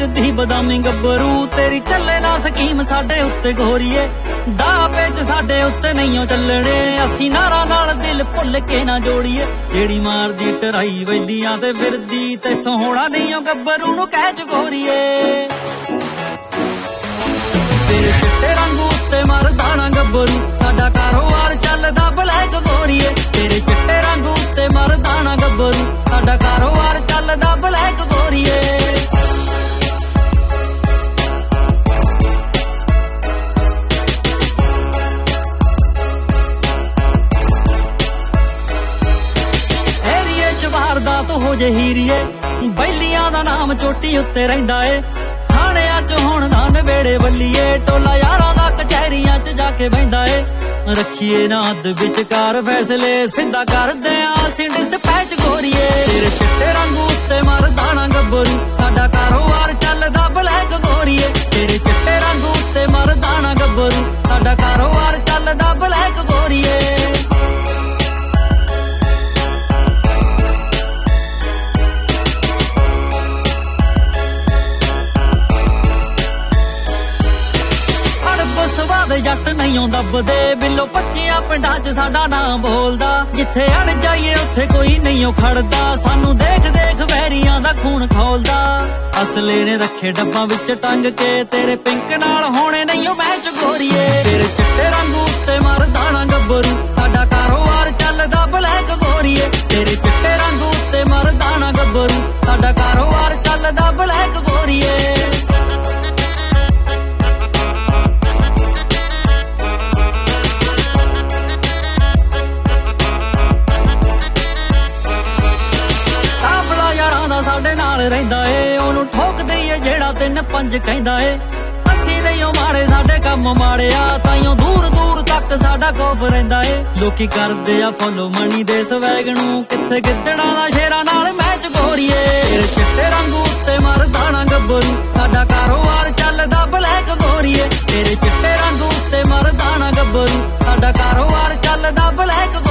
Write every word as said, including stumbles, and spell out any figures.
ਫਿਰਦੀ ਬਦਾਮੀ ਗੱਭਰੂ। ਤੇਰੀ ਚੱਲੇ ਨਾ ਸਕੀਮ ਸਾਡੇ ਉੱਤੇ ਗੋਰੀਏ, ਦਾ ਵਿੱਚ ਸਾਡੇ ਉੱਤੇ ਨਹੀਂਓ ਚੱਲਣੇ। ਅਸੀਂ ਨਾਰਾਂ ਨਾਲ ਦਿਲ ਭੁੱਲ ਕੇ ਨਾ ਜੋੜੀਏ, ਜਿਹੜੀ ਮਾਰਦੀ ਟਰਾਈ ਵੈਲੀਆਂ ਤੇ ਫਿਰਦੀ ਤੈਥੋਂ ਹੋਣਾ ਨਹੀਂਓ ਗੱਭਰੂ ਨੂੰ ਕਹਿ ਚ ਗੋਰੀਏ। ਤੇਰੇ ਚਿੱਟੇ ਰੰਗ ਉੱਤੇ ਮਰਦਾ ਨਾ ਗੱਭਰੂ, ਸਾਡਾ ਕਾਰੋਬਾਰ ਚੱਲਦਾ ਬਲੈਕ ਗੋਰੀਏ। ਤੇਰੇ ਚਿੱਟੇ ਰੰਗ ਉੱਤੇ ਮਰਦਾ ਨਾ ਗੱਭਰੂ, ਸਾਡਾ ਕਾਰੋਬਾਰ ਚੱਲਦਾ ਬਲੈਕ ਗੋਰੀਏ। ਏਰੀਏ ਚ ਵਾਰਦਾਤ ਹੋ ਜੇ ਹੀਰੀਏ, ਬੈਲੀਆਂ ਦਾ ਨਾਮ ਚੋਟੀ ਉੱਤੇ ਰਹਿੰਦਾ ਏ। ਥਾਣਿਆਂ ਚ ਹੁਣ ਨਾ ਨਵੇੜੇ ਵੱਲੀਏ, ਟੋਲਾ ਯਾਰਾਂ ਦਾ ਕਚਹਿਰੀਆਂ ਚ ਜਾ ਕੇ ਬਹਿੰਦਾ ਏ। ਰੱਖੀਏ ਨਾ ਹੱਦ ਵਿਚਕਾਰ ਫੈਸਲੇ, ਸਿੱਧਾ ਕਰਦੇ ਆਂ ਅਸੀਂ ਡਿਸਪੈਚ ਗੋਰੀਏ। ਤੇਰੇ ਚਿੱਟੇ ਰੰਗ ਉੱਤੇ ਮਰਦਾ ਨਾ ਗੱਭਰੂ, ਸਾਡਾ ਕਾਰੋਬਾਰ ਚੱਲਦਾ ਬਲੈਕ ਗੋਰੀਏ। ਤੇਰੇ ਚਿੱਟੇ ਰੰਗ ਉੱਤੇ ਮਰਦਾ ਨਾ ਗੱਭਰੂ, ਸਾਡਾ ਕਾਰੋਬਾਰ ਚੱਲਦਾ ਬਲੈਕ ਗੋਰੀਏ। ਸਵਾਦ ਜੱਟ ਨਹੀਂਓ ਦੱਬਦੇ, ਬਿੱਲੋ ਪੱਚੀਆਂ ਪਿੰਡਾਂ ਚ ਸਾਡਾ ਨਾਂ ਬੋਲਦਾ। ਜਿੱਥੇ ਅੜ ਜਾਈਏ ਉੱਥੇ ਕੋਈ ਨਹੀਂਓ ਖੜਦਾ, ਸਾਨੂੰ ਦੇਖ ਦੇਖ ਵੈਰੀਆਂ ਦਾ ਖੂਨ ਖੋਲਦਾ। ਅਸਲੇ ਨੇ ਰੱਖੇ ਡੱਬਾਂ ਵਿੱਚ ਟੰਗ ਕੇ, ਤੇਰੇ ਪਿੰਕ ਨਾਲ ਹੋਣੇ ਨਹੀਂਓ ਮੈਚ ਗੋਰੀਏ। ਤੇਰੇ ਚਿੱਟੇ ਰੰਗ ਉੱਤੇ ਮਰਦਾ ਨਾ ਗੱਭਰੂ, ਸਾਡਾ ਕਾਰੋਬਾਰ ਚੱਲਦਾ ਬਲੈਕ ਗੋਰੀਏ। ਤੇਰੇ ਚਿੱਟੇ ਰੰਗ ਉੱਤੇ ਮਰਦਾ ਨਾ ਗੱਭਰੂ, ਸਾਡਾ ਕਾਰੋਬਾਰ ਚੱਲਦਾ ਬਲੈਕ ਗੋਰੀਏ। ਸਾਡੇ ਨਾਲ ਰਹਿੰਦਾ ਏ, ਉਹਨੂੰ ਠੋਕ ਦਈਏ ਜਿਹੜਾ ਤਿੰਨ ਪੰਜ ਕਹਿੰਦਾ ਏ। ਅਸੀਂ ਨਹੀਂਓ ਮਾੜੇ, ਸਾਡੇ ਕੰਮ ਮਾੜਿਆ, ਤਾਈਓ ਦੂਰ ਦੂਰ ਤੱਕ ਸਾਡਾ ਖੌਫ ਰਹਿੰਦਾ ਏ। ਲੋਕੀ ਕਰਦੇ ਆ ਫੋਲੋ ਮਣੀ ਦੇ ਸਵੈਗ ਨੂੰ, ਕਿੱਥੇ ਗਿੱਦੜਾਂ ਦਾ ਸ਼ੇਰਾਂ ਨਾਲ ਮੈਚ ਗੋਰੀਏ। ਤੇਰੇ ਚਿੱਟੇ ਰੰਗ ਉੱਤੇ ਮਰਦਾ ਨਾ ਗੱਭਰੂ, ਸਾਡਾ ਕਾਰੋਬਾਰ ਚੱਲਦਾ ਬਲੈਕ ਗੋਰੀਏ। ਤੇਰੇ ਚਿੱਟੇ ਰੰਗ ਉੱਤੇ ਮਰਦਾ ਨਾ ਗੱਭਰੂ, ਸਾਡਾ ਕਾਰੋਬਾਰ ਚੱਲਦਾ ਬਲੈਕ